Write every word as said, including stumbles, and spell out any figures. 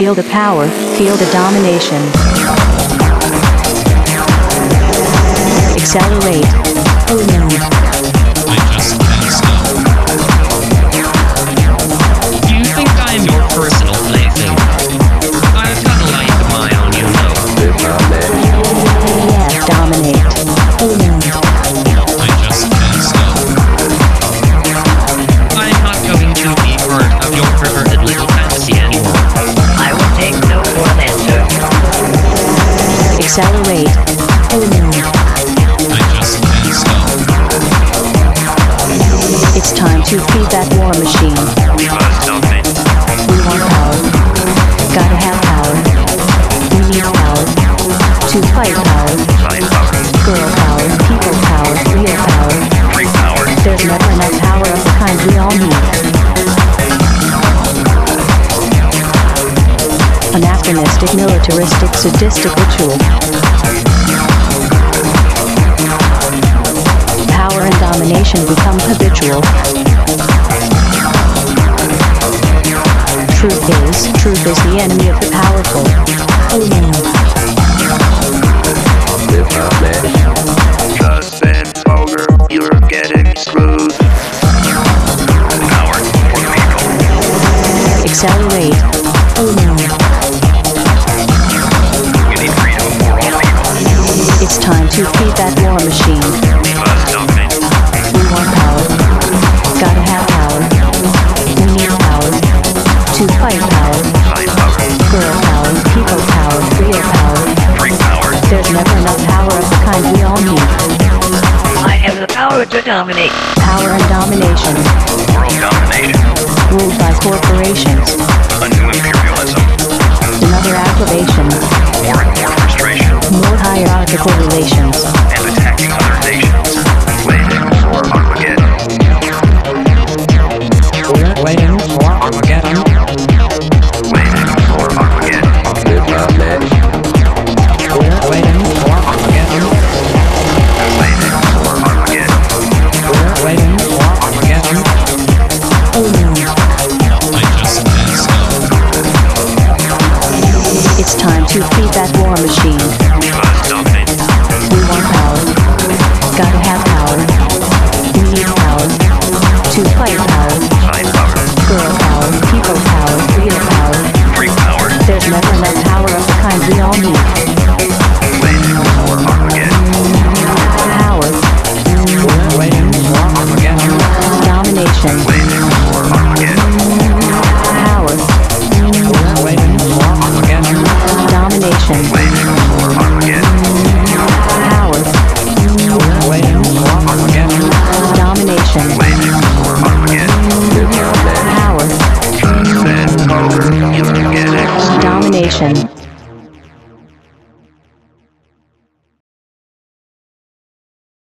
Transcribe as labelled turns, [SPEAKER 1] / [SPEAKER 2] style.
[SPEAKER 1] Feel the power, feel the domination. Accelerate. Oh no.
[SPEAKER 2] I just can't stop.
[SPEAKER 3] You think I'm your personal plaything? I've got a light of my own, you know.
[SPEAKER 1] Yeah, dominate. Oh no.
[SPEAKER 2] I just can't stop.
[SPEAKER 3] I'm not going to be part of your perverted little fantasy anymore.
[SPEAKER 4] I will take no for an answer.
[SPEAKER 1] Accelerate. Oh no.
[SPEAKER 2] I just can't stop.
[SPEAKER 1] It's time to feed that war machine.
[SPEAKER 4] We must dominate.
[SPEAKER 1] We want power. Gotta have power. We need power. To fight power.
[SPEAKER 4] Find power.
[SPEAKER 1] Girl power. People power. Real power.
[SPEAKER 4] Free power.
[SPEAKER 1] There's never enough power of the kind we all need. Anachronistic, militaristic, sadistic ritual. Power and domination become habitual. Truth is, truth is the enemy of the powerful. Oh no.
[SPEAKER 4] Just bend over. You're getting screwed. Power for the people.
[SPEAKER 1] Accelerate. Oh no.
[SPEAKER 4] You need freedom for all people.
[SPEAKER 1] It's time to feed that war machine.
[SPEAKER 4] We must dominate.
[SPEAKER 1] We want power. Gotta have power. We need power. To fight power.
[SPEAKER 4] Find power.
[SPEAKER 1] Girl power. People power. Real power.
[SPEAKER 4] Free power.
[SPEAKER 1] There's never enough power of the kind we all need.
[SPEAKER 4] I have the power to dominate.
[SPEAKER 1] Power and domination.
[SPEAKER 4] World domination.
[SPEAKER 1] Ruled by corporations.
[SPEAKER 4] A new imperialism.
[SPEAKER 1] Another acclamation.
[SPEAKER 4] More and more frustration.
[SPEAKER 1] More hierarchical relations.
[SPEAKER 4] And attacking other nations. Waiting for Armageddon.
[SPEAKER 5] We're waiting for Armageddon.
[SPEAKER 4] Waiting for Armageddon.
[SPEAKER 5] We're waiting for Armageddon.
[SPEAKER 4] Waiting for Armageddon.
[SPEAKER 5] We're waiting for Armageddon.
[SPEAKER 1] Oh no.
[SPEAKER 2] I just can't stop.
[SPEAKER 1] It's time to feed that war machine.
[SPEAKER 4] We must dominate.
[SPEAKER 1] We want power. Gotta have power. We need power. To fight power.
[SPEAKER 4] Find power.
[SPEAKER 1] Girl power. People power. Real power.
[SPEAKER 4] Free power.
[SPEAKER 1] There's never enough power of the kind we all need.
[SPEAKER 4] Waiting for Armageddon.
[SPEAKER 1] Power.
[SPEAKER 5] We're waiting for Armageddon.
[SPEAKER 1] Domination.
[SPEAKER 4] Waiting for Armageddon.
[SPEAKER 1] Power.
[SPEAKER 5] We're waiting for Armageddon.
[SPEAKER 1] Domination.
[SPEAKER 4] Waiting for Armageddon.
[SPEAKER 1] Power.
[SPEAKER 5] We're waiting for Armageddon.
[SPEAKER 1] Domination.
[SPEAKER 4] Waiting for Armageddon.
[SPEAKER 1] Power.
[SPEAKER 4] Just bend over. You're getting
[SPEAKER 1] Domination.